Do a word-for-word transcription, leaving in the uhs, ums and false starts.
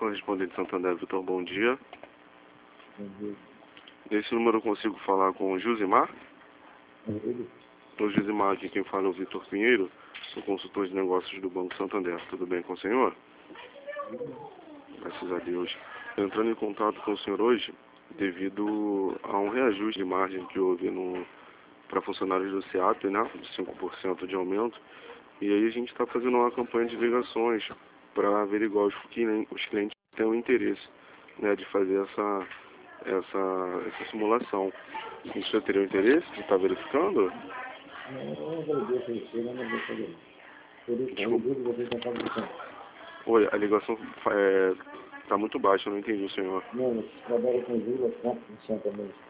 correspondente Santander, Vitor, bom dia. Bom dia. Nesse número eu consigo falar com o Josimar? Ele? O Josimar, aqui quem fala é o Vitor Pinheiro, sou consultor de negócios do Banco Santander. Tudo bem com o senhor? Graças a Deus. Entrando em contato com o senhor hoje, devido a um reajuste de margem que houve no para funcionários do SEAP, né, de cinco por cento de aumento, e aí a gente está fazendo uma campanha de ligações para averiguar os clientes, os clientes que têm o interesse, né, de fazer essa, essa, essa simulação. O senhor teria o interesse de estar verificando? Não, eu não agradeço a você, eu não vou fazer isso. Por isso, eu Desculpa. digo você está fabricando. Oi, a ligação está muito baixa, eu não entendi o senhor. Não, você trabalha com vírgula quatro por cento também.